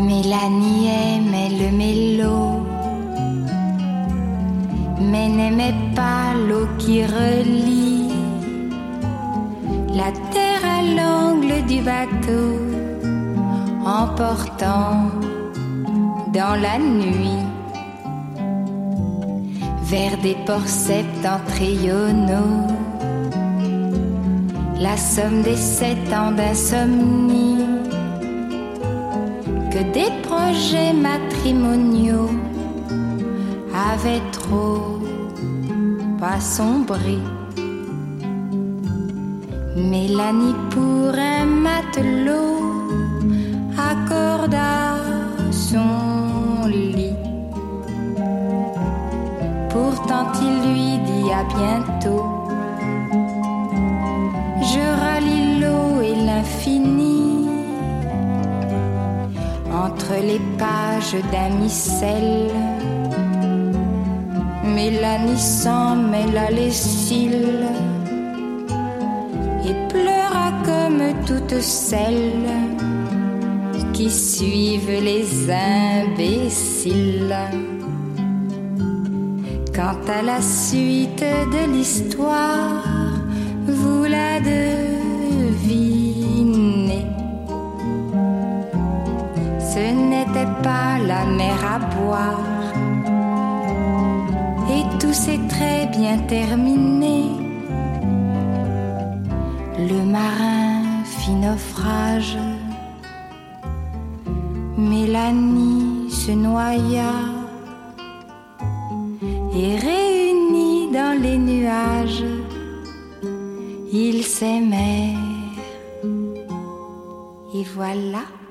Mélanie aimait le mélo, mais n'aimait pas l'eau qui relie la terre à l'angle du bateau, emportant dans la nuit vers des ports septentrionaux la somme des 7 ans d'insomnie que des projets matrimoniaux avaient trop pas sombré. Mélanie pour un matelot accorda son lit. Pourtant il lui dit à bientôt. Je rallie l'eau et l'infini entre les pages d'un missel. Mélanie s'en mêla les cils et pleura comme toutes celles qui suivent les imbéciles. Quant à la suite de l'histoire, vous la devinez. Ce n'était pas la mer à boire et tout s'est très bien terminé. Le marin fit naufrage, Mélanie se noya et réunis dans les nuages, ils s'aimèrent et voilà.